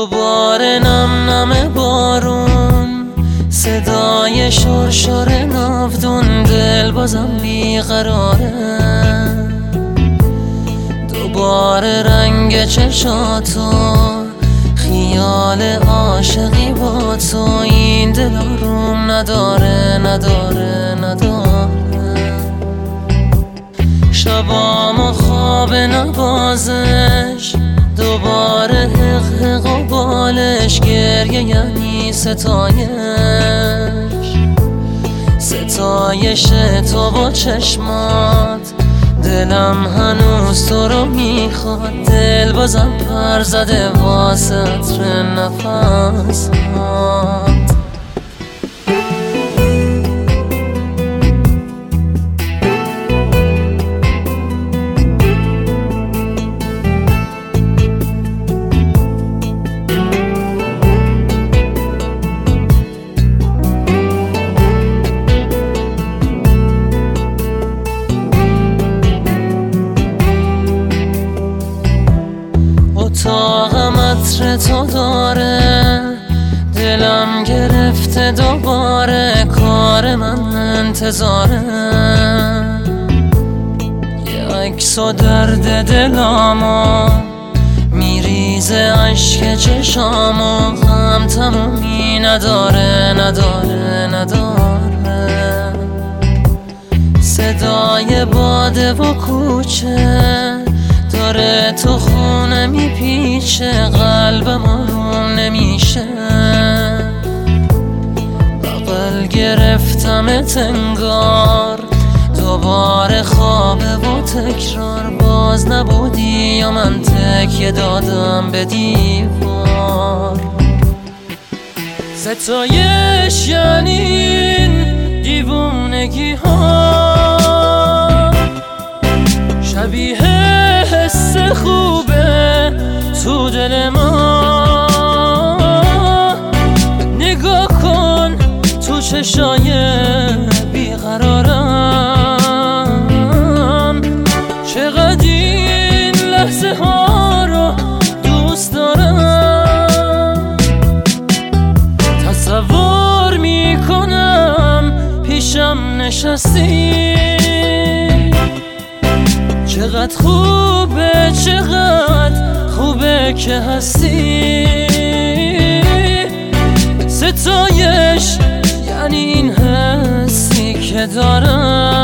دوباره نم نم بارون، صدای شرشر ناودون، دل بازم بیقراره. دوباره رنگ چشاتو، خیال عاشقی با تو، این دل آروم نداره نداره نداره. شبامو خواب نوازش، دوباره حق و بالش، گریه یعنی ستایش تو با چشمات. دلم هنوز تو رو میخواد، دل بازم پر زده واسه عطر نفسات. اتاقم عطر تو داره، دلم گرفته دوباره، کار من انتظاره. یه عکس و درد دلامو میریزه اشک چشامو، غم تمومی نداره نداره نداره. صدای باده و کوچه داره تو خونه میپیچه، قلبم آروم نمیشه. بغل گرفتمت انگار، دوباره خوابه و تکرار. باز نبودی یا من تکیه دادم به دیوار. ستایش یعنی این دیوونگی ها، شبیه حس خوبه تو دل ما. نگاه کن تو چشای بیقرارم، چقدر این لحظه ها رو دوست دارم. تصور میکنم پیشم نشستی، چقدر خوبه چقدر خوبه که هستی. ستایش یعنی این حسی که دارم.